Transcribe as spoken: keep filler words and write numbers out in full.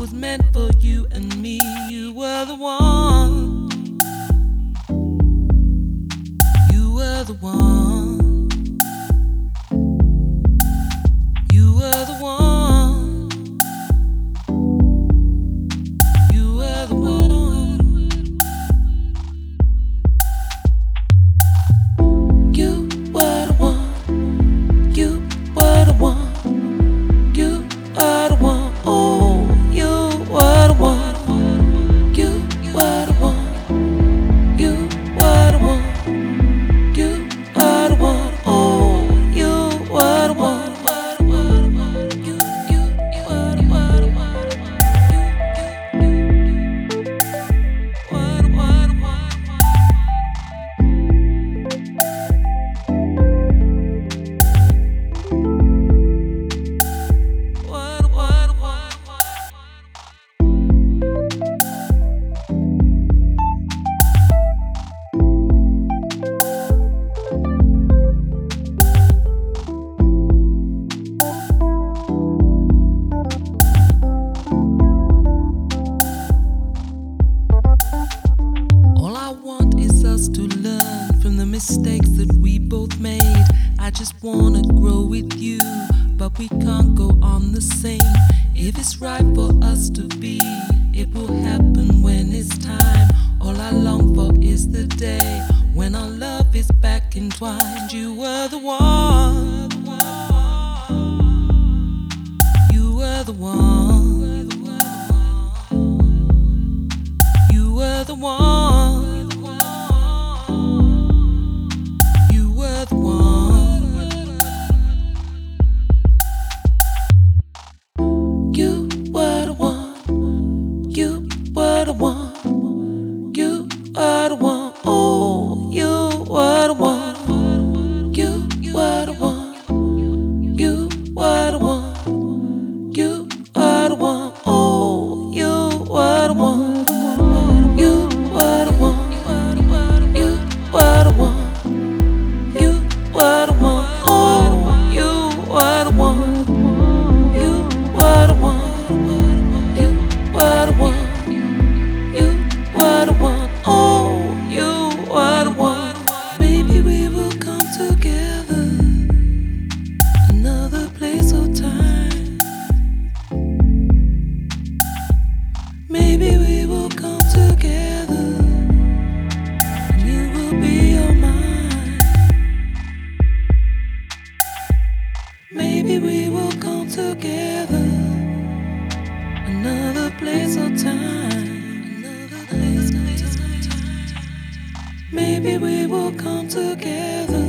was meant for you and me. You were the one. You were the one. You were the one. You were the one. You were the one. You were the one. You were the one. Oh, you were the one. You were the one. You were the one. You were the one. Oh, you were the one. You, you, you were the one. You, you, you were the one. What, what, what, what? All I want is us to learn from the mistakes that we both made. I just wanna grow with you, but we can't go on the same. If it's right for us to be, it will happen when it's time. All I long for is the day when our love is back entwined. You were the one. You were the one. You were the one. You were the one. You were the one. You were the one. You were the one. Oh, you were the one. You were the one. You were the one. You were the one. Oh, you were the one. You were the one. You were the one. You were the one. Oh, you were the one. You were the one. You were the one. You were the one. Oh, you were the one. Maybe we will come together another place or time. Maybe we will come together and you will be all mine. Maybe we will come together another place or time. Another place or time. Maybe we will come together.